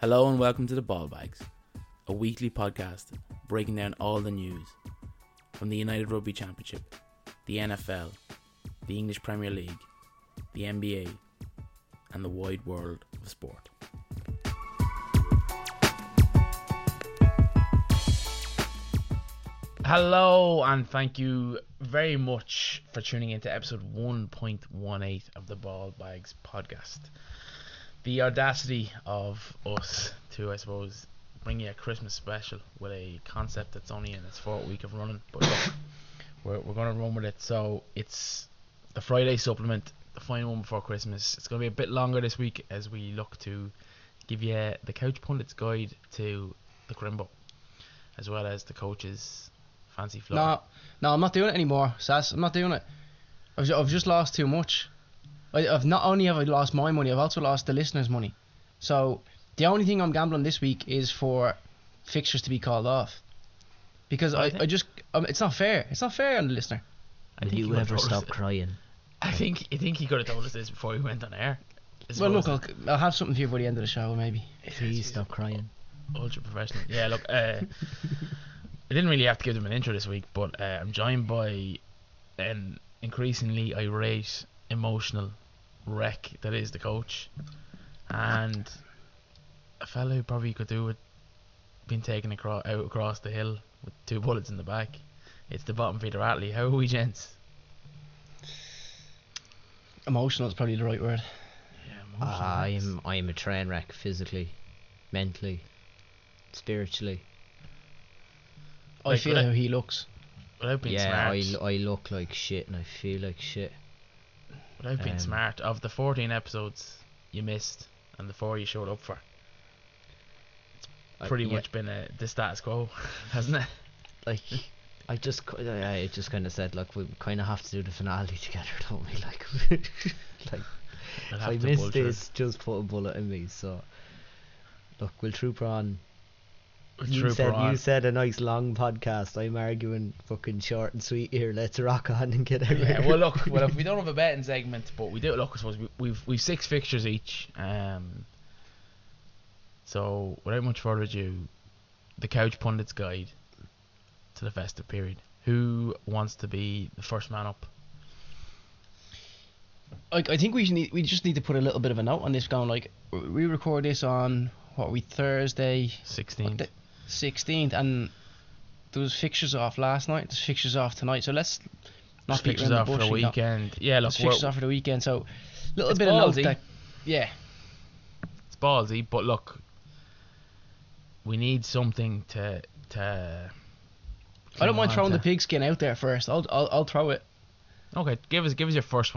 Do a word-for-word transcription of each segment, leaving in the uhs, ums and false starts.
Hello and welcome to the Ball Bags, a weekly podcast breaking down all the news from the United Rugby Championship, the N F L, the English Premier League, the N B A, and the wide world of sport. Hello and thank you very much for tuning into episode one point one eight of the Ball Bags podcast. The audacity of us to, I suppose, bring you a Christmas special with a concept that's only in its fourth week of running, but look, we're, we're going to run with it. So it's the Friday supplement, the final one before Christmas. It's going to be a bit longer this week as we look to give you the Couch Pundit's guide to the Crimbo, as well as the coach's fancy floor. No, no, I'm not doing it anymore, Sass. I'm not doing it. I've, I've just lost too much. I, I've not only have I lost my money, I've also lost the listeners' money. So the only thing I'm gambling this week is for fixtures to be called off, because I, I, I just um, it's not fair. It's not fair on the listener. Will you ever stop crying? I think I think he could have told us this before we went on air. Well, look, I'll, I'll have something for you by the end of the show, maybe. Please stop crying. Ultra professional. Yeah, look, uh, I didn't really have to give them an intro this week, but uh, I'm joined by an increasingly irate, emotional wreck that is the coach, and a fellow who probably could do with being taken across, out across the hill with two bullets in the back. It's the bottom feeder Atlee. How are we, gents? Emotional is probably the right word. Yeah, emotional. I'm I'm a train wreck physically, mentally, spiritually. I Like, feel without- how he looks. Without being yeah, smart, I, l- I look like shit and I feel like shit. without being um, smart, of the fourteen episodes you missed and the four you showed up for, I- pretty yeah, much been a, the status quo, hasn't it? like I just ki- I I just kind of said, look, we kind of have to do the finale together, don't we? Like, like We'll if have I to miss bull through this, just put a bullet in me. So, look, we'll trooper on. it. You Trooper said on. you said a nice long podcast. I'm arguing fucking short and sweet here. Let's rock on and get out. Yeah, well, look, well, if we don't have a betting segment, but we do. Look, I suppose we, we've we've six fixtures each. Um. So, without much further ado, the Couch Pundit's guide to the festive period. Who wants to be the first man up? I, I think we need we just need to put a little bit of a note on this. Going like, we record this on what are we Thursday Sixteenth. sixteenth, and there was fixtures off last night. There's fixtures off tonight. So let's not beat Fixtures around off the for bush. the you know. weekend. Yeah, look, There's we're, fixtures off for the weekend. So little It's bit of note ballsy. that, yeah. it's ballsy, but look, we need something to to. I don't cling mind on throwing to. the pigskin out there first. I'll I'll I'll throw it. Okay, give us give us your first one.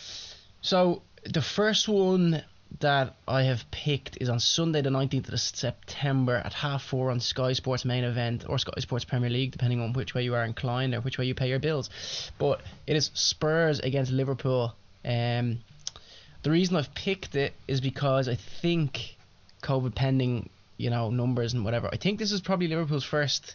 So the first one that I have picked is on Sunday the nineteenth of September at half four on Sky Sports main event, or Sky Sports Premier League, depending on which way you are inclined or which way you pay your bills. But it is Spurs against Liverpool. Um, the reason I've picked it is because I think, COVID pending, you know, numbers and whatever, I think this is probably Liverpool's first.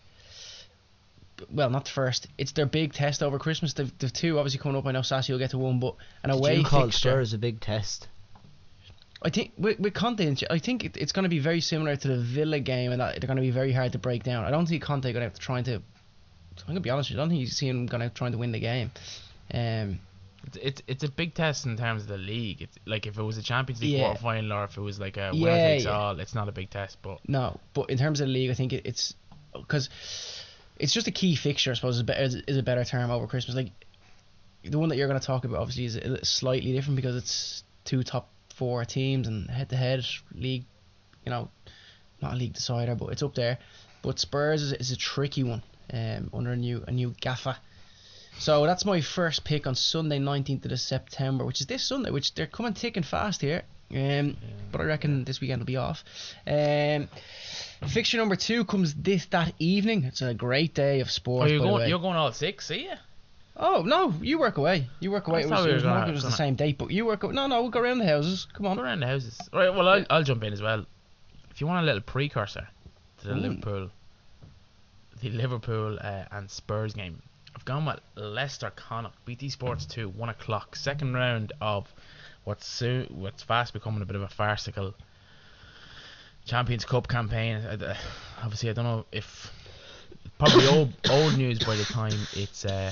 Well, not first. It's their big test over Christmas. The the two obviously coming up. I know Sassy will get to one, but an Did away you call fixture. Spurs a big test? I think with, with Conte, I think it, it's going to be very similar to the Villa game, and that they're going to be very hard to break down. I don't think Conte going to have to try to. I'm going to be honest with you. I don't think he's seeing him going to try to win the game. Um, It's, it's it's a big test in terms of the league. It's like if it was a Champions League Yeah. quarter final, or if it was like a winner Yeah, takes yeah. all. It's not a big test, but no, but in terms of the league, I think it, it's because it's just a key fixture. I suppose is a, better, is, is a better term over Christmas. Like the one that you're going to talk about, obviously, is a- slightly different because it's two top four teams and head-to-head league. You know, not a league decider, but it's up there. But Spurs is, is a tricky one um, under a new a new gaffer. So that's my first pick on Sunday nineteenth of September, which is this Sunday, which they're coming thick and fast here. Um, but I reckon this weekend will be off. Um, fixture number two comes this that evening. It's a great day of oh, sport. you're by the going way. you're going all six, see ya? Oh no, you work away. You work away. I It thought was, we it were was, more, gonna- it was the gonna- same date, but you work away. No, no, we'll go around the houses. Come on. Go around the houses. Right. Well, I'll I'll jump in as well. If you want a little precursor to the Ooh. Liverpool, the Liverpool uh, and Spurs game, I've gone with Leicester Connacht, B T Sports two, one o'clock, second round of what's soon, what's fast becoming a bit of a farcical Champions Cup campaign. I, I, obviously, I don't know if probably old old news by the time it's uh,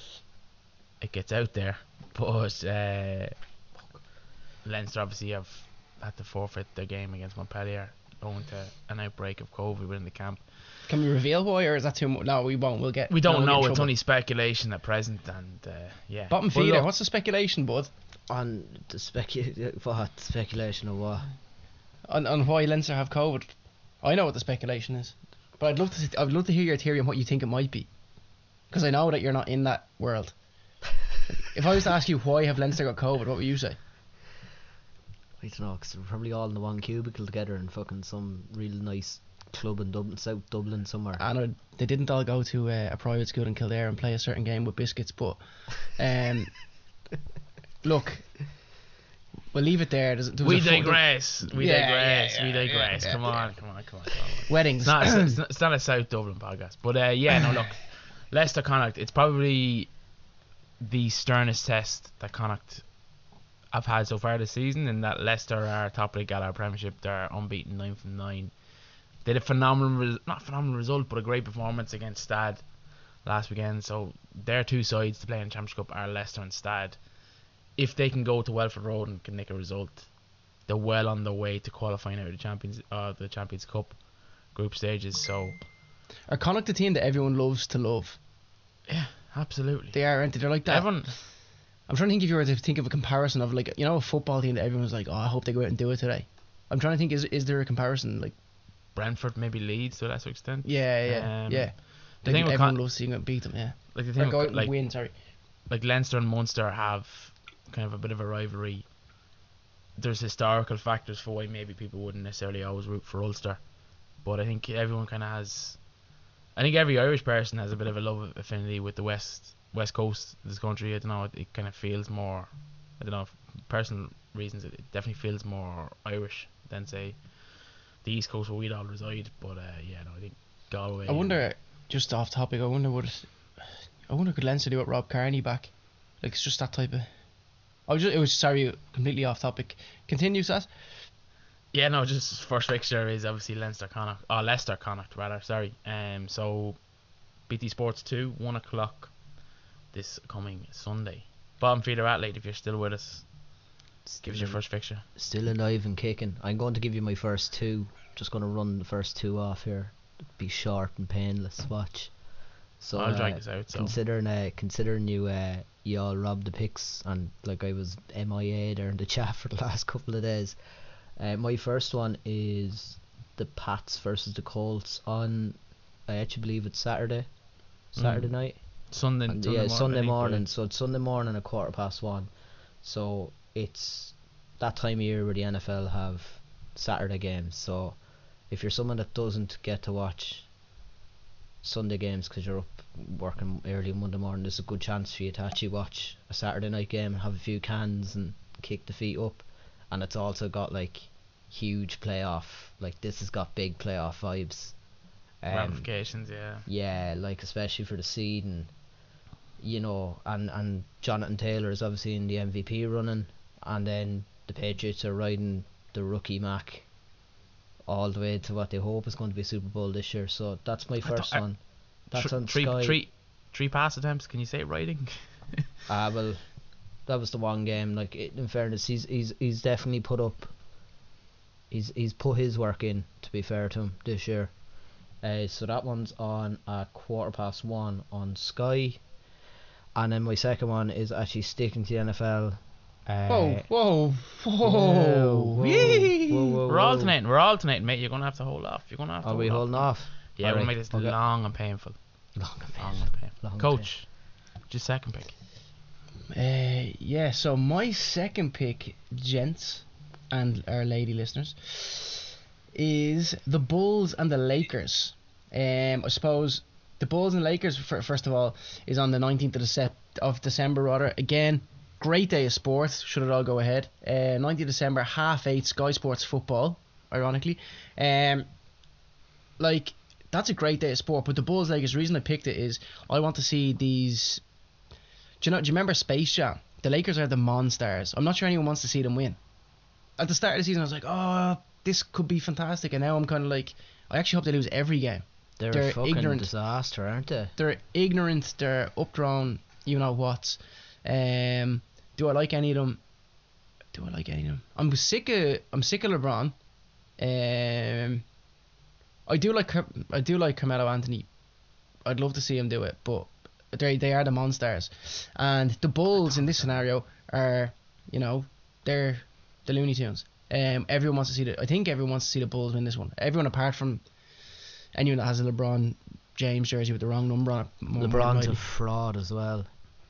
it gets out there. But uh, Leinster obviously have had to forfeit their game against Montpellier owing to an outbreak of COVID within the camp. Can we reveal why, or is that too much? No, we won't. We'll get. We don't no, we'll know. get in It's trouble. only speculation at present, and uh, yeah. Bottom But feeder. look, What's the speculation, bud? On the specu- what speculation of what? On on why Leinster have COVID? I know what the speculation is, but I'd love to. I'd love to hear your theory on what you think it might be, because I know that you're not in that world. If I was to ask you why have Leinster got COVID, what would you say? I don't know, 'cause we're probably all in the one cubicle together in fucking some real nice club in Dublin, South Dublin somewhere. I know they didn't all go to uh, a private school in Kildare and play a certain game with biscuits, but um, look, we'll leave it there. There's, there was we a fu- digress. We Yeah, digress. yeah, we yeah, digress. yeah, come yeah. on, come on, come on, come on. Weddings. It's not, it's, not, it's not a South Dublin podcast, but uh, yeah, no, look, Leicester Connacht. It's probably the sternest test that Connacht have had so far this season, in that Leicester are top of the Gala Premiership. They're unbeaten, nine from nine. They had a phenomenal, res- not phenomenal result, but a great performance against Stade last weekend. So their two sides to play in the Championship Cup are Leicester and Stade. If they can go to Welford Road and can make a result, they're well on their way to qualifying out of the Champions, uh, the Champions Cup group stages. So Are Connacht the team that everyone loves to love? yeah, absolutely. They are, aren't they? They're like that. Everyone, I'm trying to think if you were to think of a comparison of, like, you know, a football team that everyone's like, oh, I hope they go out and do it today. I'm trying to think, is is there a comparison? Like, Brentford, maybe Leeds to a lesser extent. yeah, yeah, Um, yeah. The Like, thing with everyone Con- loves seeing them beat them, yeah. like the Or thing go out with, and like win, sorry. like Leinster and Munster have kind of a bit of a rivalry. There's historical factors for why maybe people wouldn't necessarily always root for Ulster, but I think everyone kind of has. I think every Irish person has a bit of a love affinity with the west west coast of this country. I don't know. It, it kind of feels more. I don't know. For personal reasons, it, it definitely feels more Irish than say the east coast where we'd all reside. But uh, yeah, no, I think Galway. I wonder, just off topic, I wonder what. I wonder could Leinster do with Rob Kearney back? Like, it's just that type of. I was just, it was sorry, completely off topic. Continue, Sas. Yeah, no, just first fixture is obviously Leinster Connacht, or Leicester Connacht rather. Sorry. Um, so B T Sports two, one o'clock this coming Sunday. Bottom feeder athlete, if you're still with us, give us your first fixture. Still alive and kicking. I'm going to give you my first two. Just going to run the first two off here. Be short and painless. Watch. So I'll uh, drag this out. So considering uh, considering you uh, you all robbed the picks and like I was M I A there in the chat for the last couple of days. Uh, my first one is the Pats versus the Colts on. I actually believe it's Saturday. Saturday Mm. night. Sunday, And Sunday yeah, morning, I Sunday think, morning. yeah. So it's Sunday morning at quarter past one. So it's that time of year where the N F L have Saturday games. So if you're someone that doesn't get to watch Sunday games because you're up working early Monday morning, there's a good chance for you to actually watch a Saturday night game and have a few cans and kick the feet up. And it's also got like huge playoff, like this has got big playoff vibes. Um, Ramifications, yeah. yeah, like especially for the seed, and you know, and and Jonathan Taylor is obviously in the M V P running, and then the Patriots are riding the rookie Mac all the way to what they hope is going to be Super Bowl this year. So that's my thought- first I- one. That's Tr- on three, Sky. three, three pass attempts. Can you say writing? Ah, well, that was the one game. Like it, in fairness, he's he's he's definitely put up. He's he's put his work in. To be fair to him this year. Uh, so that one's on at quarter past one on Sky, and then my second one is actually sticking to the N F L. Uh, Whoa, whoa, whoa, whoa, whoa, Yee. whoa, whoa, We're whoa. alternating. We're alternating, mate. You're gonna have to hold off. You're gonna have to. Are hold we off. holding off? Yeah, we'll Alright, make this okay. long and painful. Long and Long painful. and painful. Long and Coach, just second pick. Uh, yeah, so my second pick, gents and our lady listeners, is the Bulls and the Lakers. Um, I suppose the Bulls and Lakers, fir- first of all, is on the nineteenth of, the set of December, rather. Again, great day of sport, should it all go ahead. Uh, nineteenth of December, half eight, Sky Sports football, ironically. Um, like, that's a great day of sport, but the Bulls Lakers, the reason I picked it is I want to see these. Do you know? Do you remember Space Jam? The Lakers are the Monstars. I'm not sure anyone wants to see them win. At the start of the season, I was like, oh, this could be fantastic, and now I'm kind of like, I actually hope they lose every game. They're, They're a fucking ignorant. disaster, aren't they? They're ignorant. They're updrawn. You know what? Um, do I like any of them? Do I like any of them? I'm sick of. I'm sick of LeBron. Um, I do like. Car- I do like Carmelo Anthony. I'd love to see him do it, but they they are the monsters, and the Bulls in this scenario are, you know, they're the Looney Tunes. Um, everyone wants to see the. I think everyone wants to see the Bulls win this one. Everyone apart from anyone that has a LeBron James jersey with the wrong number on it. more- more than LeBron's a likely. fraud as well.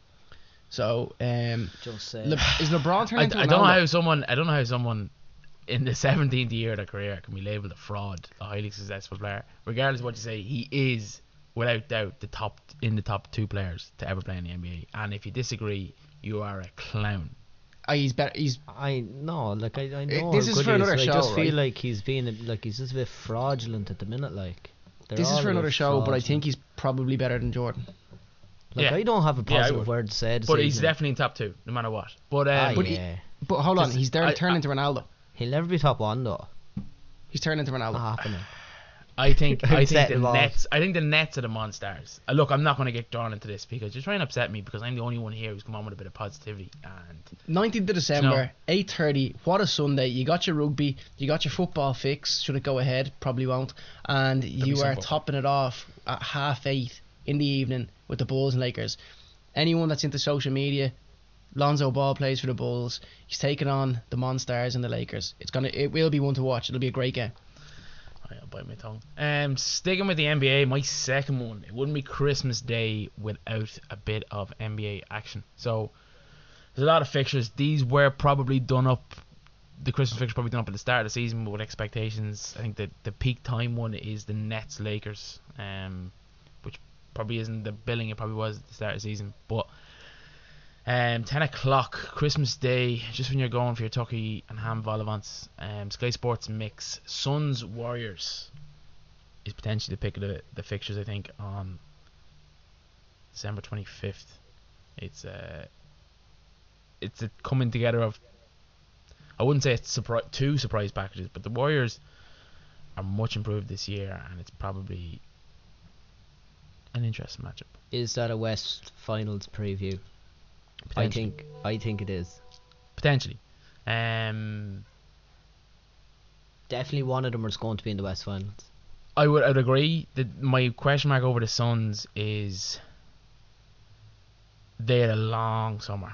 So, um, Just say. Le- is LeBron I, turning into I don't know Ronaldo? how someone I don't know how someone in the seventeenth year of their career can be labelled a fraud, a highly successful player. Regardless of what you say, he is without doubt the top in the top two players to ever play in the N B A. And if you disagree, you are a clown. Ah, he's better. He's I know, like I, I know. this how is good for he another I show, just feel right? like he's being like he's just a bit fraudulent at the minute. Like They're this is all for a bit another show, but I fraudulent. think he's probably better than Jordan. Like Yeah. I don't have a Yeah, I positive would. word to say. This But he's evening. definitely in top two, no matter what. But um, Ah, but he- yeah. But hold on, Just- he's there I- to turn I- into Ronaldo. He'll never be top one though. He's turned into Ronaldo. Not happening. I think I think the Setting balls. Nets. I think the Nets are the monsters. Uh, look, I'm not going to get drawn into this because you're trying to upset me because I'm the only one here who's come on with a bit of positivity. And nineteenth of December, eight thirty. What a Sunday. You got your rugby, you got your football fix. Should it go ahead? Probably won't. And be you some are football. topping it off at half eight in the evening with the Bulls and Lakers. Anyone that's into social media, Lonzo Ball plays for the Bulls. He's taking on the Monsters and the Lakers. It's gonna, it will be one to watch. It'll be a great game. I'll bite my tongue. Um, sticking with the N B A, my second one. It wouldn't be Christmas Day without a bit of N B A action. So there's a lot of fixtures. These were probably done up. The Christmas fixtures probably done up at the start of the season with expectations. I think that the peak time one is the Nets Lakers, um, which probably isn't the billing it probably was at the start of the season. But um, ten o'clock Christmas Day, just when you're going for your turkey and ham vol au vents, um, Sky Sports mix Suns Warriors is potentially the pick of the, the fixtures. I think on December twenty-fifth. It's uh, it's a coming together of, I wouldn't say it's surpri- two surprise packages, but the Warriors are much improved this year, and it's probably an interesting matchup. Is that a West Finals preview? I Potentially. think I think it is. Potentially. Um, Definitely one of them is going to be in the West Finals. I would I'd agree that my question mark over the Suns is they had a long summer.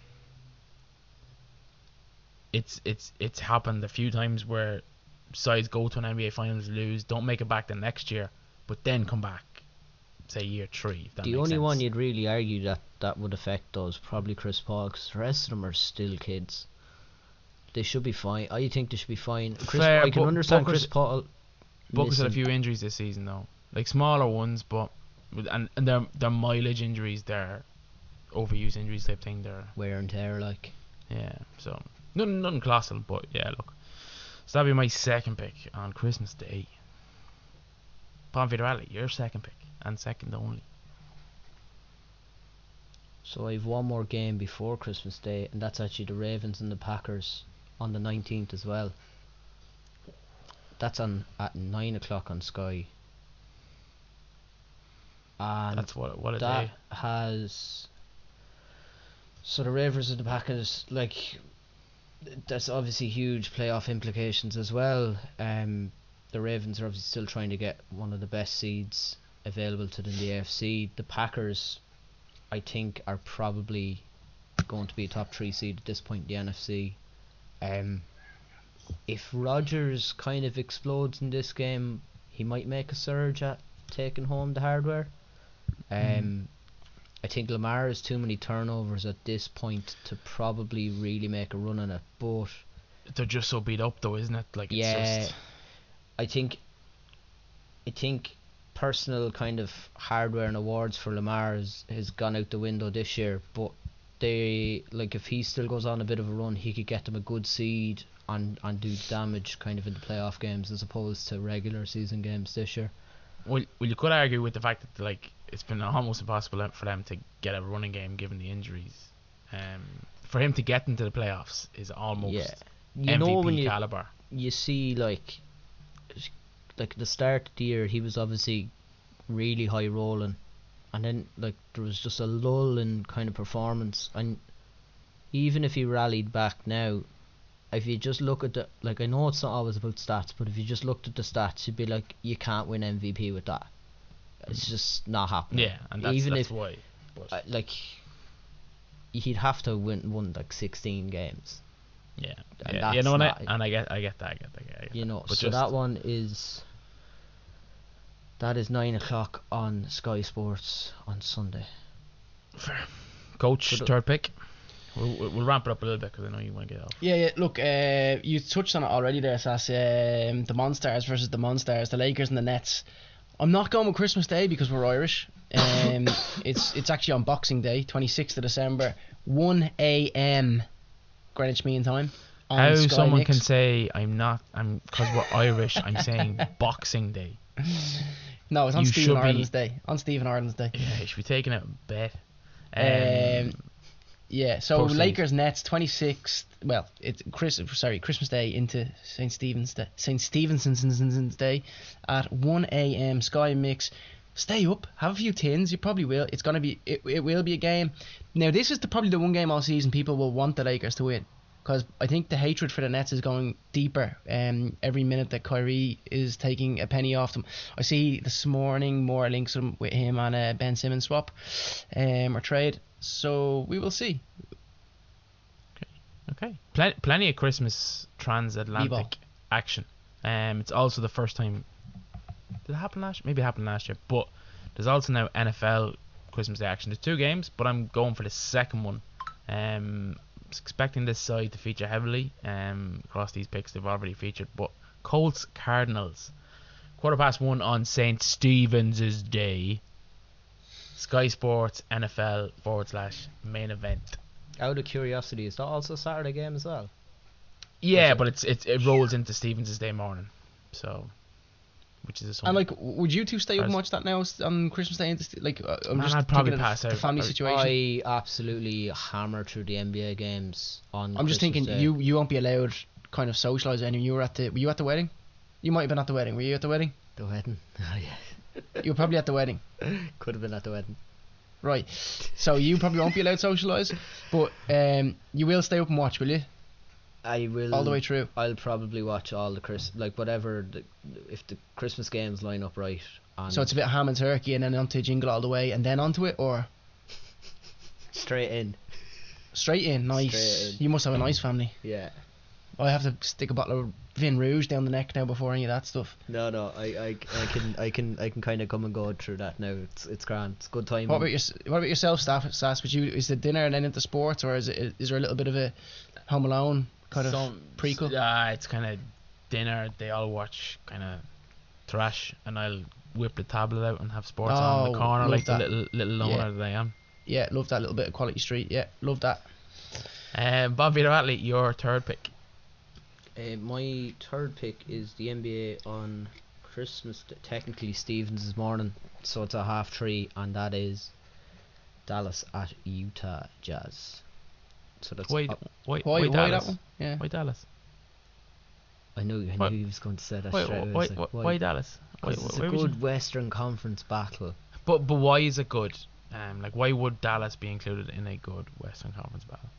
It's it's it's happened a few times where sides go to an N B A Finals, lose, don't make it back the next year, but then come back, say year three. If that The makes only sense. one you'd really argue that that would affect those probably Chris Paul, because the rest of them are still kids. They should be fine. I think they should be fine. Chris, Fair, I can but understand Booker's- Chris Paul. Booker's had a missing- few injuries this season though, like smaller ones, but with- and and they're they're mileage injuries, they're overuse injuries type thing. They're wear and tear, like. yeah, so nothing nothing colossal, but yeah, look. So that'd be my second pick on Christmas Day. Palm Federale, your second pick and second only. So I've one more game before Christmas Day, and that's actually the Ravens and the Packers on the nineteenth as well. That's on at nine o'clock on Sky. And That's what what a that day. has. So the Ravens and the Packers, like, that's obviously huge playoff implications as well. Um, the Ravens are obviously still trying to get one of the best seeds available to them in the A F C. The Packers, I think, are probably going to be a top three seed at this point in the N F C. Um, if Rodgers kind of explodes in this game, he might make a surge at taking home the hardware. Um, Mm. I think Lamar has too many turnovers at this point to probably really make a run on it. But They're just so beat up though, isn't it? Like it's yeah, just I think, I think personal kind of hardware and awards for Lamar has, has gone out the window this year. But they, like, if he still goes on a bit of a run, he could get them a good seed and and do damage kind of in the playoff games as opposed to regular season games this year. well, well, you could argue with the fact that like it's been almost impossible for them to get a running game given the injuries. Um, for him to get into the playoffs is almost Yeah, you M V P know when you caliber. you see like like the start of the year he was obviously really high rolling, and then like there was just a lull in kind of performance, and even if he rallied back now, if you just look at the, like, I know it's not always about stats, but if you just looked at the stats, you'd be like, you can't win M V P with that. It's just not happening. Yeah, and that's, even that's if why. But uh, like he'd have to win won like sixteen games. yeah, and yeah, that's you know what? I, not- and I get, I get that, I get that. I get You that. know, But so just, that one is that is nine o'clock on Sky Sports on Sunday. fair. Coach, But, uh, third pick. We'll, we'll we'll ramp it up a little bit because I know you want to get off. Yeah, yeah. Look, uh, you touched on it already there, Sass. Um, the Monstars versus the Monstars, the Lakers and the Nets. I'm not going with Christmas Day because we're Irish. Um, it's it's actually on Boxing Day, twenty-sixth of December, one a.m. Greenwich Mean Time. On How Sky someone Mix. can say I'm not, I'm because we're Irish. I'm saying Boxing Day. No, it's on You Stephen should be- Ireland's Day. On Stephen Ireland's Day. Yeah, you should be taking out a bet. Um, Yeah, so Proceed. Lakers Nets twenty-sixth. Well, it's Chris. Sorry, Christmas Day into Saint Stephen's Day. Saint Stevenson's Day at one a.m. Sky Mix. Stay up, have a few tins. You probably will. It's gonna be. It, it will be a game. Now, this is the, probably the one game all season people will want the Lakers to win, because I think the hatred for the Nets is going deeper. Um, every minute that Kyrie is taking a penny off them. I see this morning more links with with him on a Ben Simmons swap, um, or trade. So we will see. Okay. Plen- plenty of Christmas transatlantic Bebop. action. Um, it's also the first time. Did it happen last year? Maybe it happened last year. But there's also now N F L Christmas Day action. There's two games, but I'm going for the second one. Um, I was expecting this side to feature heavily um, across these picks. They've already featured. But Colts Cardinals. Quarter past one on Saint Stephen's Day. Sky Sports N F L forward slash main event. Out of curiosity, is that also a Saturday game as well? Yeah, Is it? but it's it, it rolls into Stevens' Day morning, so which is a Sunday. And like, would you two stay up and As- watch that now on Christmas Day? Into, like, uh, I'm Man, just I'd probably thinking of pass the out. family I- situation. I absolutely hammer through the N B A games on. I'm just Christmas thinking Day. you you won't be allowed kind of socialise anymore. You were at the were you at the wedding? You might have been at the wedding. Were you at the wedding? The wedding. Oh yeah. You were probably at the wedding. Could have been at the wedding. Right. So you probably won't be allowed to socialise, but um, you will stay up and watch, will you? I will. All the way through. I'll probably watch all the Chris, like whatever. The, if the Christmas games line up right. And So it's a bit of ham and turkey, and then onto Jingle All the Way, and then onto it, or straight in. straight in. Nice. Straight in. You must have a nice family. Yeah. I have to stick a bottle of Vin Rouge down the neck now before any of that stuff. No, no. I, I, I can, I can, I can kind of come and go through that now. It's, it's grand. It's good time. What about your What about yourself, Staff? Sass, would you is it dinner and then into sports, or is it is there a little bit of a Home Alone kind of Some- prequel? Yeah, it's kind of dinner. They all watch kind of trash, and I'll whip the tablet out and have sports on in Oh, the corner love like that. the little little loner Yeah. that I am. Yeah, love that little bit of Quality Street. Yeah, love that. Um, Bob Vito Atlee, your third pick. Uh, my third pick is the N B A on Christmas. Day, technically Stevens' morning, so it's a half three, and that is Dallas at Utah Jazz. So that's Why, up- why, Why, why, why Dallas? that one? Yeah. Why Dallas? I knew, I Why- knew he was going to say that Why, straight why, away. why, It's like, why, why Dallas? Why, 'cause it's why a would you- good Western Conference battle. But but why is it good? Um, like why would Dallas be included in a good Western Conference battle?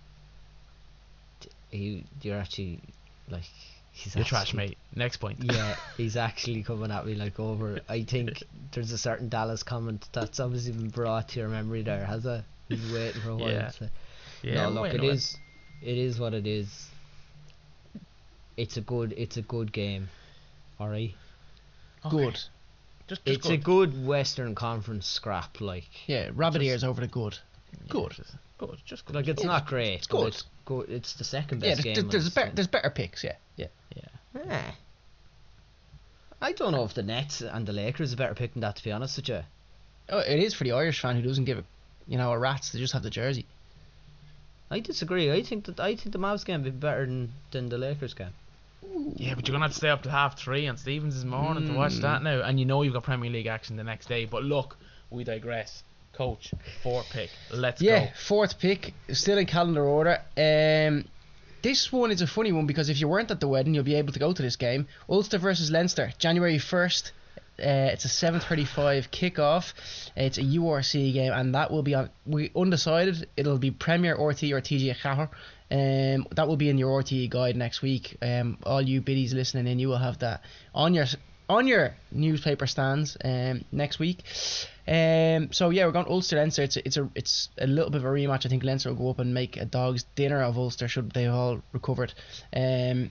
He, you're actually like, he's You're trash, actually- mate. Next point. Yeah, he's actually coming at me like over. I think there's a certain Dallas comment that's obviously been brought to your memory there, has it? He's waiting for a while. Yeah. To say. Yeah, no, I'm look, waiting it on is, it is what it is. It's a good, it's a good game. All right, Okay. Good. Just, just it's good. a good Western Conference scrap. Like, Yeah, rabbit Just- ears over the good. Yeah, Good. just- good. Just good. like it's Yeah, not great. it's but good. It's good. It's the second Yeah, best there's, game. there's, I've better, seen. there's better picks. Yeah, yeah. Yeah. Eh. I don't know if the Nets and the Lakers are better pick than that. To be honest with you, Oh, it is for the Irish fan who doesn't give a, you know, a rat's. They just have the jersey. I disagree. I think that I think the Mavs game would be better than, than the Lakers game. Yeah, but you're gonna have to stay up till half three on Stevens' morning to watch that now, and you know you've got Premier League action the next day. But look, we digress. Coach, fourth pick. Let's Yeah, go. fourth pick, still in calendar order. Um, This one is a funny one because if you weren't at the wedding, you'll be able to go to this game. Ulster versus Leinster, January first. Uh, it's a seven thirty-five kickoff. It's a U R C game, and that will be on. We undecided. It'll be Premier R T or T G Cahir. Um, that will be in your R T E guide next week. Um, all you biddies listening in, you will have that on your on your newspaper stands um next week. Um, so yeah, we're going Ulster Leinster. It's a, it's a it's a little bit of a rematch. I think Leinster will go up and make a dog's dinner of Ulster should they all recovered. Um,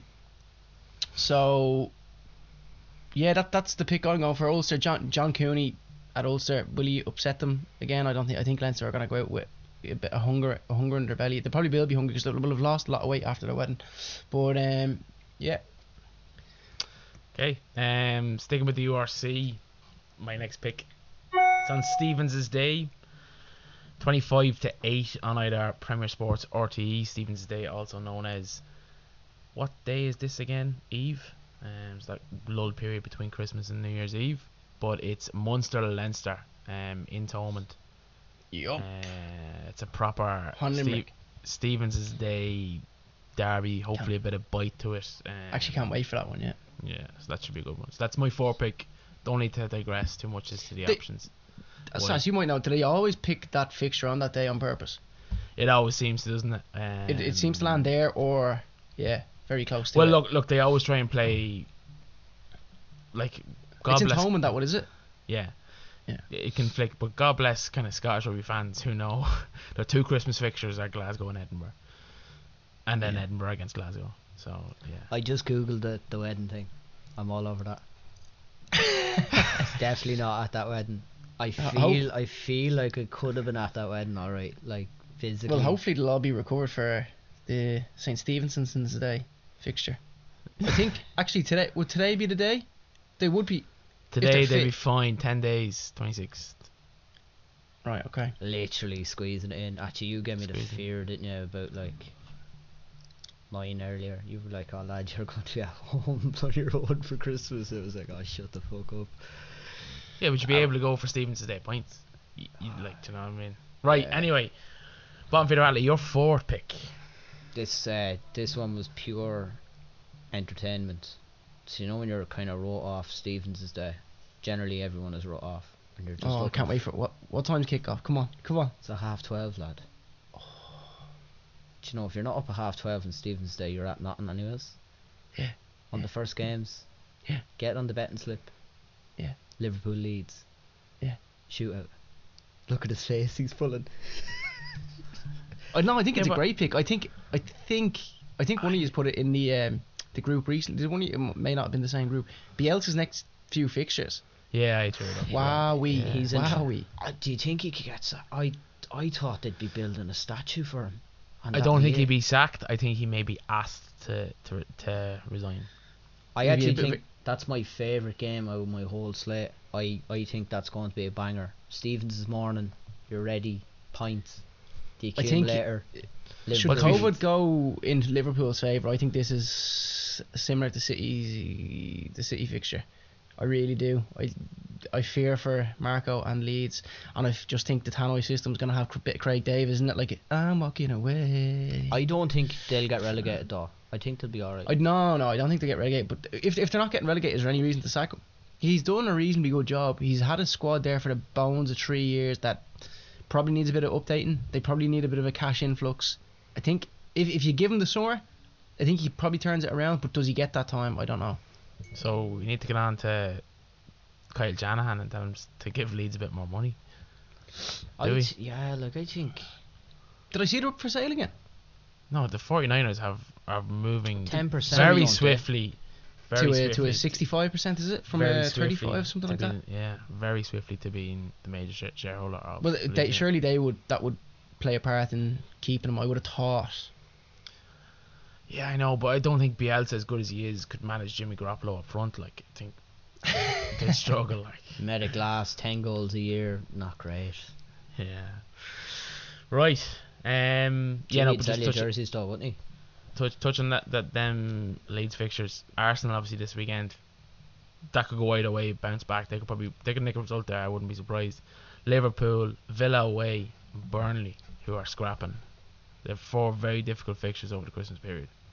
so. Yeah, that that's the pick I'm going for. Ulster. John John Cooney at Ulster. Will he upset them again? I don't think. I think Leinster are going to go out with a bit of hunger, a hunger in their belly. They probably will be hungry because they will have lost a lot of weight after the wedding. But um, yeah. Okay. Um, sticking with the U R C, my next pick. It's on Stevens' Day, twenty-five to eight on either Premier Sports or R T E. Stevens' Day, also known as, what day is this again? Eve. Um, it's that lull period between Christmas and New Year's Eve, but it's Munster Leinster um, in Thomond. Yup. Uh, it's a proper Hon Ste- Stevens' Day derby. Hopefully, Can't- a bit of bite to it. Um, Actually, can't wait for that one. Yeah. Yeah, so that should be a good one. So that's my four pick. Don't need to digress too much as to the They- options. As Why? as you might know, do they always pick that fixture on that day on purpose? It always seems to, doesn't it? Um, It it seems to land there or yeah, very close to Well, it. look, look. They always try and play. Like, God it's in bless. Thomond, that one, is it? Yeah. Yeah. It can flick, but God bless kind of Scottish rugby fans who know their two Christmas fixtures are Glasgow and Edinburgh, and then Yeah. Edinburgh against Glasgow. So yeah. I just googled the the wedding thing. I'm all over that. It's definitely not at that wedding. I Uh, feel I feel like I could have been at that wedding, all right, like physically. Well, hopefully they'll all be recovered for the Saint Stevenson's Day fixture. I think actually today would today be the day? They would be Today they're they'll be fit. fine. Ten days, twenty-sixth. right. Okay. literally squeezing it in. Actually, you gave me the Squeezing. fear, didn't you, about like mine earlier? You were like, "Oh lad, you're going to be at home on your own for Christmas." It was like, "Oh, shut the fuck up." Yeah, would you be Oh. able to go for Stevens' Day points? You, you'd like to know what I mean? Right. Yeah. Anyway, bottom feeder Atlee, your fourth pick. This uh, this one was pure entertainment. So you know when you're kind of wrote off Stevens' Day, generally everyone is wrote off, and you're just Oh, I looking can't wait for it. What what time's kick off? Come on, come on. It's a half twelve, lad. Do you know if you're not up at half twelve on Stevens' Day, you're at nothing anyways. Yeah. On yeah. the first games. Yeah. Get on the betting slip. Yeah. Liverpool leads. Yeah. Shootout. Look at his face, he's pulling. Uh, no, I think it's Yeah, a but- great pick. I think I think I think one of you put it in the um, the group recently. Did one of you, it may not have been the same group. Bielsa's next few fixtures. Yeah, I threw it up. Wowee, Yeah. He's in tr- wowee. Uh, do you think he could get sa- I I thought they'd be building a statue for him. on I that don't think day. he'd be sacked. I think he may be asked to to to resign. I Maybe a actually bit of think that's my favourite game out of my whole slate. I, I think that's going to be a banger. Stevens this morning, you're ready, pints, the I think accumulator. Should But to be- COVID go into Liverpool's favour, I think this is similar to City, the City fixture. I really do. I I fear for Marco and Leeds, and I f- just think the Tannoy system's going to have a bit of Craig Davis, isn't it? Like, I'm walking away. I don't think they'll get relegated though. I think they'll be alright. I no, no, I don't think they get relegated. But if if they're not getting relegated, is there any reason to sack him? He's done a reasonably good job. He's had a squad there for the bones of three years that probably needs a bit of updating. They probably need a bit of a cash influx. I think if if you give him the summer, I think he probably turns it around. But does he get that time? I don't know. So we need to get on to Kyle Shanahan and tell him s- to give Leeds a bit more money. I Do we? th- yeah, like I think Did I see it up for sale again? No, the 49ers have are moving ten percent very swiftly. Very to a swiftly to a sixty-five percent, is it from very a swiftly thirty-five, something to like that? being- Yeah, very swiftly to being the major sh- shareholder of. Well, the they, league. surely they would that would play a part in keeping him. I would have thought. Yeah, I know, but I don't think Bielsa, as good as he is, could manage Jimmy Garoppolo up front. Like, I think they struggle. Like, made a glass, ten goals a year, not great. yeah. Right. Um. Yeah, Jimmy'd no, but sell just you touch, jerseys though, wouldn't he? touch, touch on that, that them Leeds fixtures. Arsenal obviously this weekend. That could go either way. Bounce back. They could probably they could nick a result there. I wouldn't be surprised. Liverpool, Villa away, Burnley, who are scrapping. They have four very difficult fixtures over the Christmas period.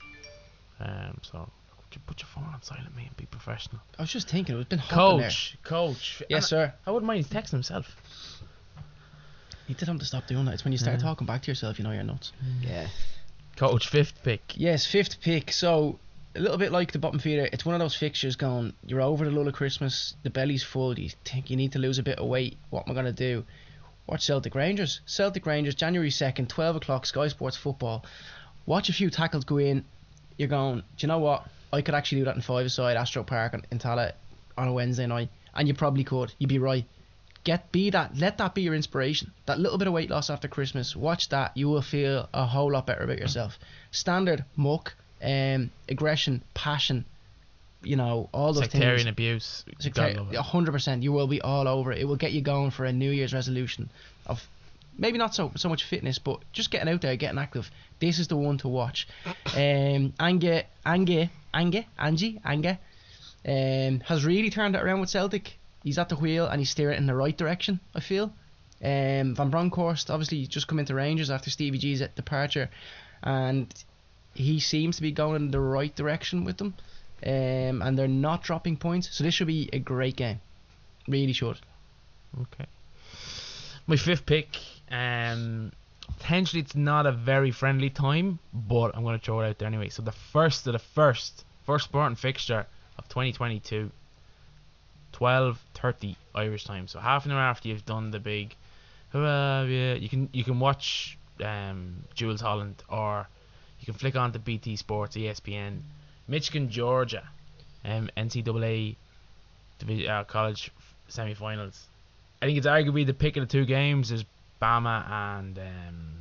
Um, so would you put your phone on silent, me, and be professional. I was just thinking, it's been hot in there. Coach, coach. Yes, sir. I wouldn't mind texting himself. You did have to stop doing that. It's when you start Yeah. talking back to yourself, you know you're nuts. Yeah. Coach, fifth pick. Yes, fifth pick. So a little bit like the bottom feeder, it's one of those fixtures going, you're over the lull of Christmas, the belly's full, you think you need to lose a bit of weight, what am I going to do? Watch Celtic Rangers. Celtic Rangers, January second, twelve o'clock, Sky Sports Football. Watch a few tackles go in, you're going, do you know what? I could actually do that in five-a-side, Astro Park in, in Tala on a Wednesday night, and you probably could, you'd be right. Get be that, let that be your inspiration. That little bit of weight loss after Christmas, watch that, you will feel a whole lot better about yourself. Standard muck, um, aggression, passion, you know, all those Sectarian things. abuse. You Sectari- gotta love it. one hundred percent, you will be all over it. It will get you going for a New Year's resolution of maybe not so so much fitness, but just getting out there, getting active. This is the one to watch. Um, Ange, Ange, Ange, Angie, Ange, um, has really turned it around with Celtic. He's at the wheel and he's steering it in the right direction, I feel. Um, Van Bronckhorst, obviously, he's just come into Rangers after Stevie G's departure, and he seems to be going in the right direction with them. Um, and they're not dropping points, so this should be a great game. Really should. Okay. My fifth pick, um, potentially it's not a very friendly time, but I'm going to throw it out there anyway. So the first of the first, first sporting fixture of twenty twenty-two, twelve thirty Irish time. So half an hour after you've done the big, hurrah, yeah, you can you can watch um, Jules Holland, or you can flick on to B T Sports, E S P N, Michigan, Georgia, um, N C double A divi- uh, college semi-finals. I think it's arguably the pick of the two games. There's Bama and um,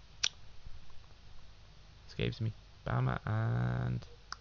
escapes me. Bama and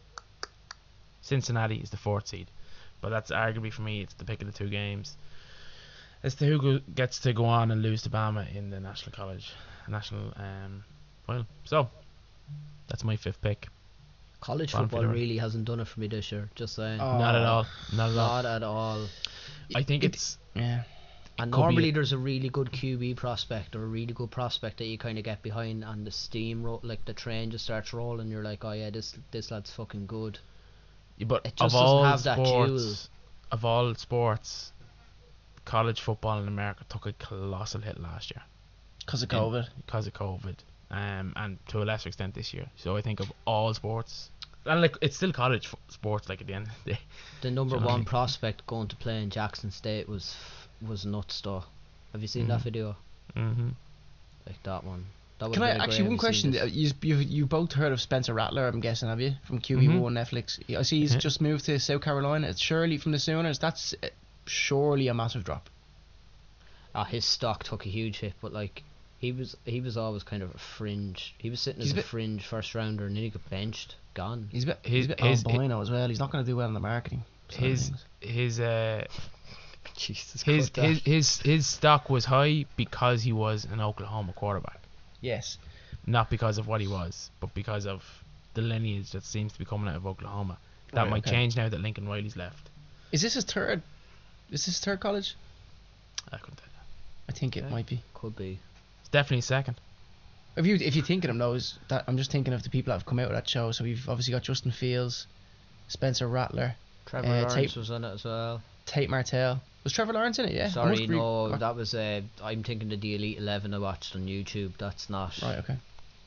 Cincinnati is the fourth seed, but that's arguably for me. It's the pick of the two games. As to who go- gets to go on and lose to Bama in the National College National um, final. So that's my fifth pick. College Fun football for the- really hasn't done it for me this year. Just saying. Oh. Not at all. Not at all. Not at all. I think It- it's Yeah. And Could be normally a- there's a really good Q B prospect or a really good prospect that you kind of get behind, and the steam ro- like the train just starts rolling. You're like, oh yeah, this this lad's fucking good. but It of just doesn't all have that sports, of all sports, college football in America took a colossal hit last year Because of In- COVID. because of COVID, um, and to a lesser extent this year. So I think of all sports, and like it's still college f- sports. Like at the end of the day, The number Do you know what I one mean? prospect going to play in Jackson State was was nuts though. Have you seen Mhm. that video? mm-hmm. Like that one. That Can would've I been a actually great- one have you question? seen Uh, this? You you you both heard of Spencer Rattler? I'm guessing, have you? From Q B one Netflix. I see he's Yeah. just moved to South Carolina. It's surely from the Sooners. That's uh, surely a massive drop. Ah, his stock took a huge hit, but like he was he was always kind of a fringe. He was sitting He's as a a bit- fringe first rounder, and then he got benched, gone. He's a bit, His- he's a bit his- albino as well. He's not going to do well in the marketing. side of his things. his uh Jesus, his his his his stock was high because he was an Oklahoma quarterback, Yes. not because of what he was, but because of the lineage that seems to be coming out of Oklahoma. That Right, might okay. change now that Lincoln Riley's left. Is this his third? Is this his third college? I couldn't tell you. I think it Okay. might be. Could be. It's definitely second. If you if you think of them, those that I'm just thinking of the people that have come out of that show. So we've obviously got Justin Fields, Spencer Rattler, Trevor Uh, Lawrence tape- was in it as well. Tate Martell. Was Trevor Lawrence in it? Yeah. I must Sorry, be- no, oh, that was uh, I'm thinking of the Elite Eleven I watched on YouTube. That's not. Right. Okay.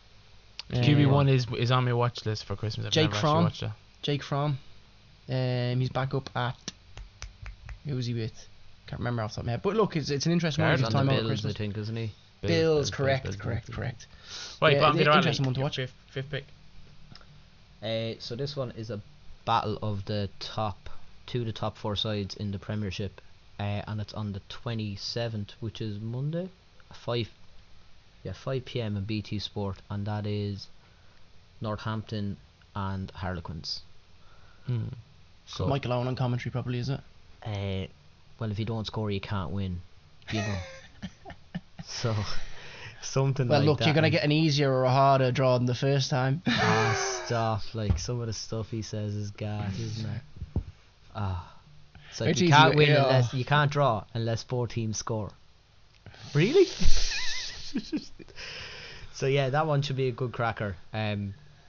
Q B Um, one is is on my watch list for Christmas. I've Jake never actually Fromm. watched it. Jake Fromm. Um, he's back up at. Who's he with? Can't remember off the top of my head. But look, it's, it's an interesting one. He's His on time the over Bills, I Christmas. think, isn't he? Bills, correct, Bills, correct, Bills. correct. Right, Yeah, bottom the feeder Adelaide, interesting one to your watch. Fifth, fifth pick. Uh, so this one is a battle of the top two, the top four sides in the Premiership, uh, and it's on the twenty-seventh, which is Monday, five, yeah, five p m on B T Sport, and that is Northampton and Harlequins. Hmm. So, Michael Owen on commentary, probably, is it? uh, well, if you don't score, you can't win, you know. So, something Well, like look, that. you're gonna and- get an easier or a harder draw than the first time. Ah, stop! Like some of the stuff he says is gas, isn't it? Ah, it's like It's you easy, can't win yeah. unless you can't draw unless four teams score. Really? So yeah, that one should be a good cracker. Um,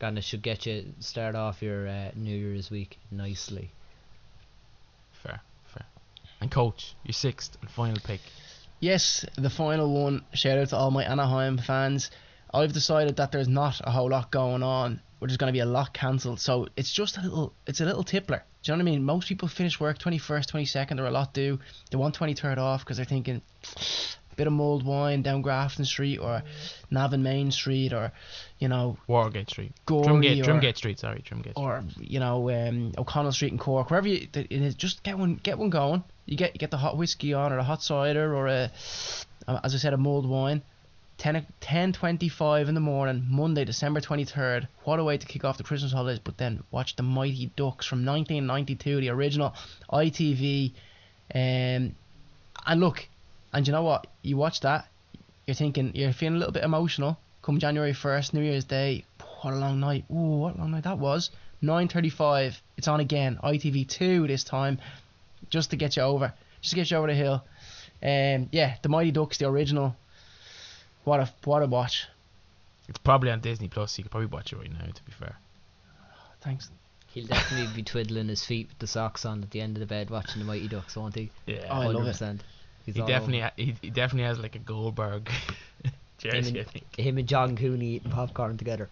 and it should get you start off your uh, New Year's week nicely. Fair, fair. And coach, your sixth and final pick. Yes, the final one. Shout out to all my Anaheim fans. I've decided that there's not a whole lot going on. Where there's going to be a lot cancelled, so it's just a little. It's a little tippler. Do you know what I mean? Most people finish work twenty-first, twenty-second, or a lot do. They want twenty-third off because they're thinking a bit of mulled wine down Grafton Street or Navan Main Street, or you know, Wargate Street. Gorey, Drumgate, or, Drumgate Street, sorry, Drumgate Street. or you know, um, O'Connell Street in Cork, wherever you. It is, just get one, get one going. You get you get the hot whiskey on, or a hot cider, or a, as I said, a mulled wine. ten twenty-five in the morning, Monday, December twenty-third. What a way to kick off the Christmas holidays. But then watch the Mighty Ducks from nineteen ninety-two, the original I T V. Um, and look, and you know what? You watch that, you're thinking, you're feeling a little bit emotional. Come January first, New Year's Day. What a long night. Ooh, what a long night that was. nine thirty-five, it's on again. I T V two this time, just to get you over. Just to get you over the hill. Um, yeah, the Mighty Ducks, the original. What a what a watch. It's probably on Disney Plus. You could probably watch it right now, to be fair. Thanks. He'll definitely be twiddling his feet with the socks on at the end of the bed watching the Mighty Ducks, won't he? Yeah. Oh, I love it. He's He all definitely, over. ha- he, he definitely has like a Goldberg jersey, him I and, think. him and John Cooney eating popcorn together.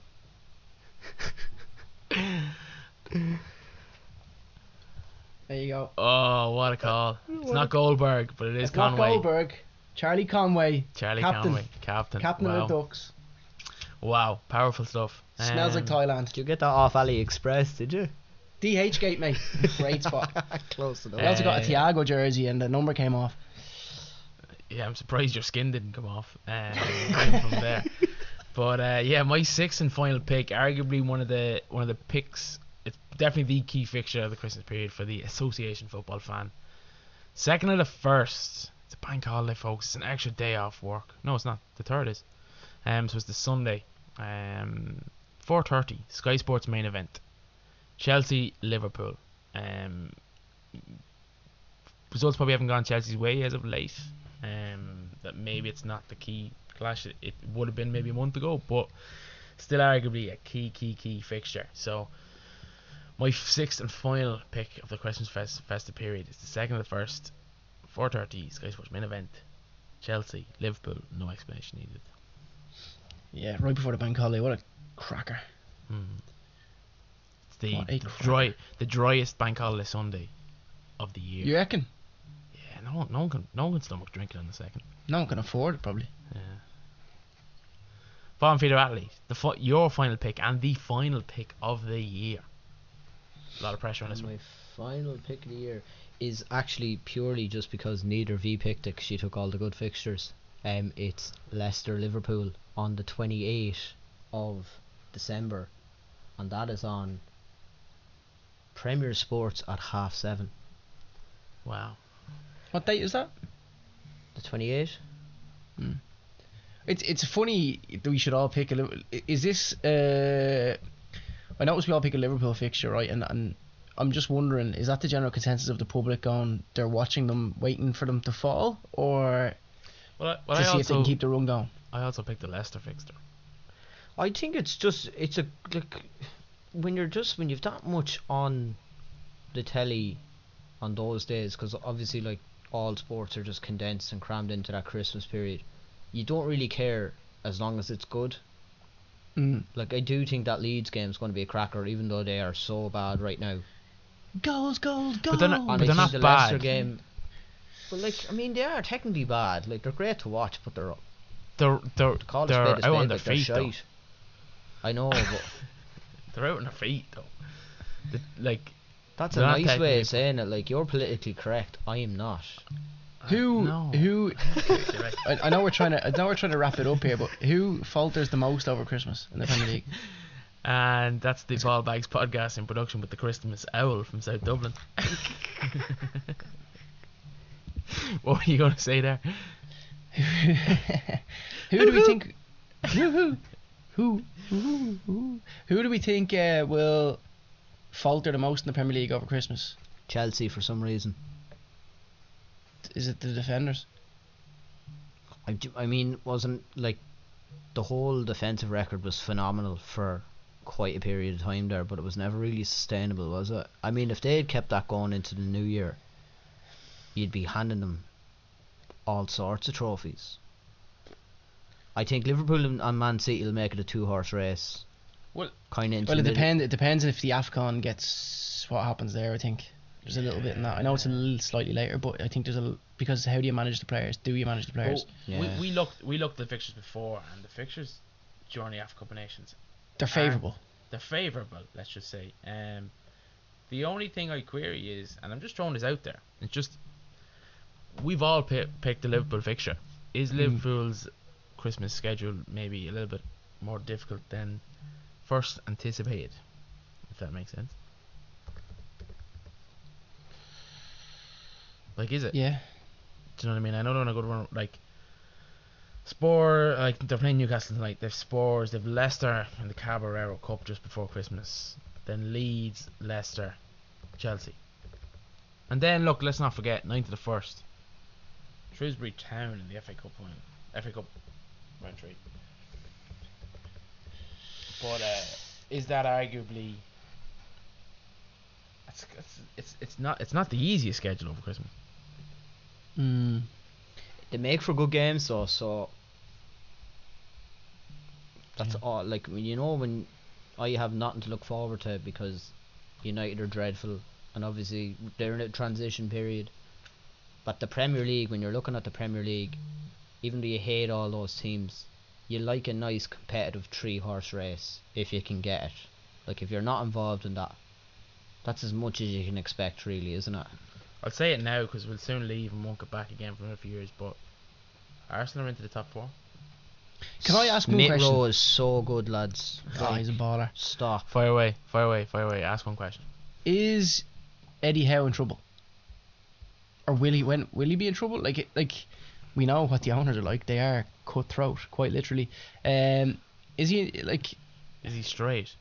There you go. Oh, what a call! It's What not a- Goldberg, but it is It's not Conway. Goldberg. Charlie Conway. Charlie Captain. Conway, captain. Captain wow. of the Ducks. Wow, powerful stuff. Smells like Um, Thailand. Did you get that off AliExpress, did you? D H Gate, mate. Great spot. Close enough. I also got a Uh, Thiago jersey and the number came off. Yeah, I'm surprised your skin didn't come off um, going from there. But uh, yeah, my sixth and final pick, arguably one of the one of the picks. It's definitely the key fixture of the Christmas period for the association football fan. Second of the first, it's a bank holiday, folks. It's an extra day off work. No, it's not. The third is. Um, so it's the Sunday. Um, four thirty. Sky Sports main event. Chelsea Liverpool. Um, results probably haven't gone Chelsea's way as of late. Um, that maybe it's not the key clash it, it would have been maybe a month ago, but still arguably a key, key, key fixture. So my f- sixth and final pick of the Christmas fest, festive period is the second of the first, four thirty, Sky Sports main event, Chelsea Liverpool. No explanation needed. Yeah, right before the bank holiday. What a cracker. Mm. It's the, What a the cracker. dry, the driest bank holiday Sunday of the year. You reckon? Yeah, no, one- no one can, no one can stomach drinking on the second. No one can afford it, probably. Yeah. Farm Feeder Athlete, the fi- your final pick and the final pick of the year. A lot of pressure on this And one. my final pick of the year is actually purely just because neither V picked it 'cause she took all the good fixtures. Um, it's Leicester Liverpool on the twenty-eighth of December, and that is on Premier Sports at half seven. Wow. What date is that? The twenty-eighth. It's it's funny that we should all pick a Liverpool. Is this? Uh, I noticed we all pick a Liverpool fixture, right? And and I'm just wondering, is that the general consensus of the public going? They're watching them, waiting for them to fall, or Well, I, well, to I see if they also can keep the run going? I also picked the Leicester fixture. I think it's just it's a like when you're just when you've that much on the telly on those days, because obviously like all sports are just condensed and crammed into that Christmas period. You don't really care as long as it's good. Mm. Like I do think that Leeds game is going to be a cracker, even though they are so bad right now. Goals, goals, goals. But they're not- And but I they're think not the Leicester bad. game. But like I mean, they are technically bad. Like they're great to watch, but they're They're they're call a they're spade a out spade, on their like, they're feet though. shite. I know, but They're out on their feet though. The, like that's a They're not nice way technically- of saying it. Like you're politically correct. I am not. Who no. who? You're right. I, I know we're trying to I know we're trying to wrap it up here, but who falters the most over Christmas in the Premier League? And that's the Ball Bags podcast in production with the Christmas Owl from South Dublin. What were you going to say there? Who do we think? Who who who who who do we think uh, will falter the most in the Premier League over Christmas? Chelsea for some reason. Is it the defenders? I, d- I mean, wasn't like the whole defensive record was phenomenal for quite a period of time there, but it was never really sustainable, was it? I mean, if they had kept that going into the new year, you'd be handing them all sorts of trophies. I think Liverpool and and Man City will make it a two-horse race. Well, kind of into Well, it the middle. depends. It depends if the AFCON gets what happens there. I think there's a little bit in that. I know it's a little slightly later, but I think there's a l- because how do you manage the players? Do you manage the players? well, Yeah. we, we looked we looked at the fixtures before, and the fixtures during the Africa Cup of Nations, They're favourable. they're favourable. Let's just say. Um, the only thing I query is, and I'm just throwing this out there, it's just we've all pi- picked the Liverpool fixture. Is Mm. Liverpool's Christmas schedule maybe a little bit more difficult than first anticipated? If that makes sense. Like, is it? Yeah. Do you know what I mean? I know they're on a good run. Like, Spurs, like they're playing Newcastle tonight. They've Spurs, they've Leicester in the Carabao Cup just before Christmas. Then Leeds, Leicester, Chelsea. And then look, let's not forget, ninth to the first, Shrewsbury Town in the F A Cup final, F A Cup round three. But uh, is that arguably? It's, it's it's it's not it's not the easiest schedule over Christmas. Mm. They make for good games though, so that's Yeah. all. Like, you know, when I have nothing to look forward to because United are dreadful, and obviously they're in a transition period. But the Premier League, when you're looking at the Premier League, even though you hate all those teams, you like a nice competitive three horse race if you can get it. Like, if you're not involved in that, that's as much as you can expect, really, isn't it? I'll say it now because we'll soon leave and won't get back again for another few years. But Arsenal are into the top four. Can I ask one Smith question? Rowe is so good, lads. Oh, Like, he's a baller. stop. Fire away, fire away, fire away. Ask one question. Is Eddie Howe in trouble? Or will he? When will he be in trouble? Like, it- like we know what the owners are like. They are cutthroat, quite literally. Um, is he like? Is he straight?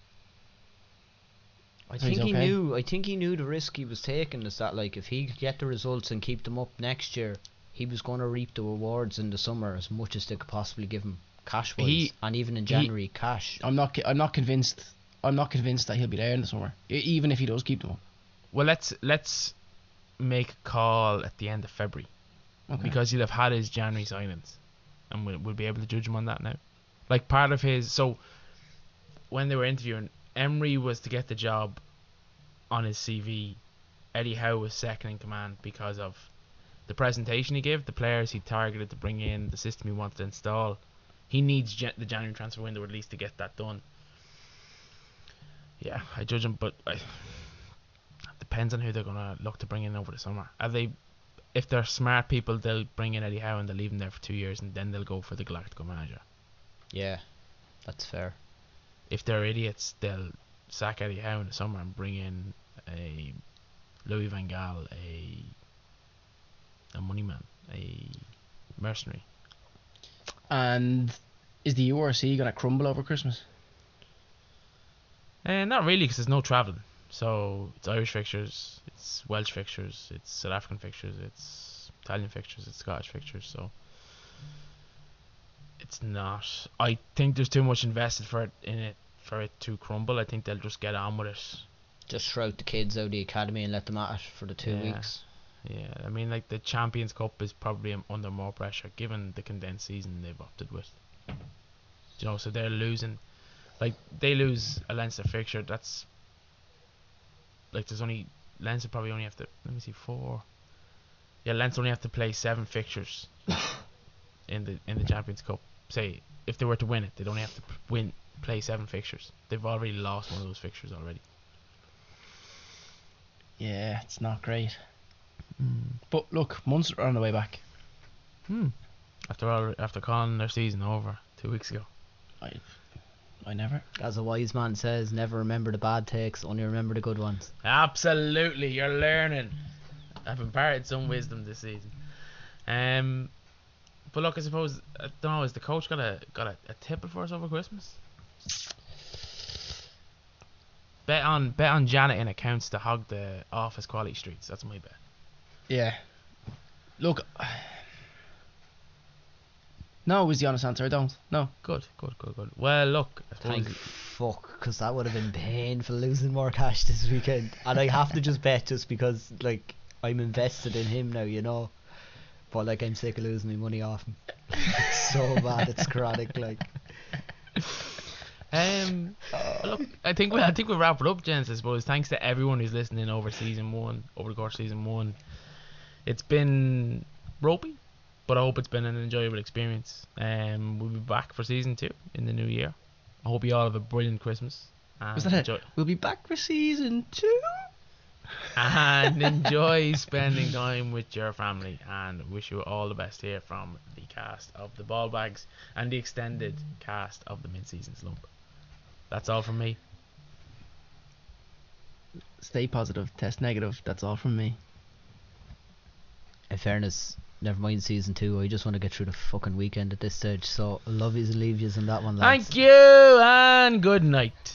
I So he's think he okay? knew. I think he knew the risk he was taking. Is that, like, if he could get the results and keep them up next year, he was going to reap the rewards in the summer as much as they could possibly give him cash wise, He- and even in he- January cash. I'm not. I'm not convinced. I'm not convinced that he'll be there in the summer, e- even if he does keep them up. Well, let's let's make a call at the end of February Okay. because he'll have had his January signings, and we'll, we'll be able to judge him on that now. Like, part of his, so when they were interviewing, Emery was to get the job on his C V. Eddie Howe was second in command because of the presentation he gave, the players he targeted to bring in, the system he wanted to install. He needs jan- the January transfer window at least to get that done. Yeah, I judge him, but I, it depends on who they're gonna look to bring in over the summer. Are they, if they're smart people, they'll bring in Eddie Howe and they'll leave him there for two years, and then they'll go for the Galactical manager. Yeah, that's fair. If they're idiots, they'll sack Eddie Howe in the summer and bring in a Louis Van Gaal, a a money man, a mercenary. And is the U R C gonna crumble over Christmas? And not really, because there's no travelling. So it's Irish fixtures, it's Welsh fixtures, it's South African fixtures, it's Italian fixtures, it's Scottish fixtures. So it's not. I think there's too much invested for it in it for it to crumble. I think they'll just get on with it. Just throw the kids out of the academy and let them at it for the two Yeah. weeks. Yeah, I mean, like, the Champions Cup is probably um, under more pressure given the condensed season they've opted with. You know, so they're losing. Like, they lose a Leinster fixture. That's like, there's only Leinster probably only have to, let me see, four. Yeah, Leinster only have to play seven fixtures in the in the Champions Cup. Say if they were to win it, they'd only have to p- win play seven fixtures. They've already lost one of those fixtures already. Yeah, it's not great. But look, Munster are on the way back. Hmm. After all, after calling their season over two weeks ago. I, I never. As a wise man says, never remember the bad takes, only remember the good ones. Absolutely, you're learning. I've imparted some wisdom this season. Um, but look, I suppose I don't know. Has the coach got a got a, a tip for us over Christmas? Bet on bet on Janet in accounts to hog the office quality streets. That's my bet. Yeah. Look, No, was the honest answer. I don't. No. Good, good, good, good. Well, look, I suppose Thank fuck, because that would have been painful losing more cash this weekend. And I have to just bet just because, like, I'm invested in him now, you know. But, like, I'm sick of losing my money off him. It's so bad, it's chronic, like. Um, look, I think we I think we'll wrap it up, gents. I suppose. Thanks to everyone who's listening over season one, over the course of season one. It's been ropey, but I hope it's been an enjoyable experience. Um, we'll be back for season two in the new year. I hope you all have a brilliant Christmas. And Was that it? enjoy, We'll be back for season two. and enjoy spending time with your family. And wish you all the best here from the cast of the Ball Bags and the extended cast of the mid-season slump. That's all from me. Stay positive. Test negative. That's all from me. In fairness, never mind season two. I just want to get through the fucking weekend at this stage. So, love yous and leave yous on that one, lads. Thank you and good night.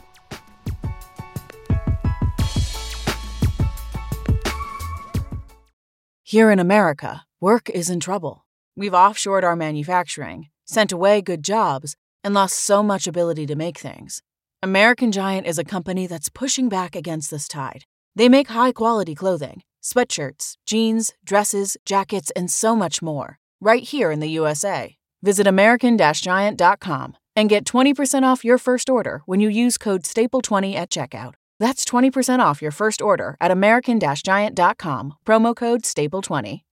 Here in America, work is in trouble. We've offshored our manufacturing, sent away good jobs, and lost so much ability to make things. American Giant is a company that's pushing back against this tide. They make high-quality clothing, sweatshirts, jeans, dresses, jackets, and so much more, right here in the U S A. Visit American Giant dot com and get twenty percent off your first order when you use code staple twenty at checkout. That's twenty percent off your first order at American Giant dot com, promo code staple twenty.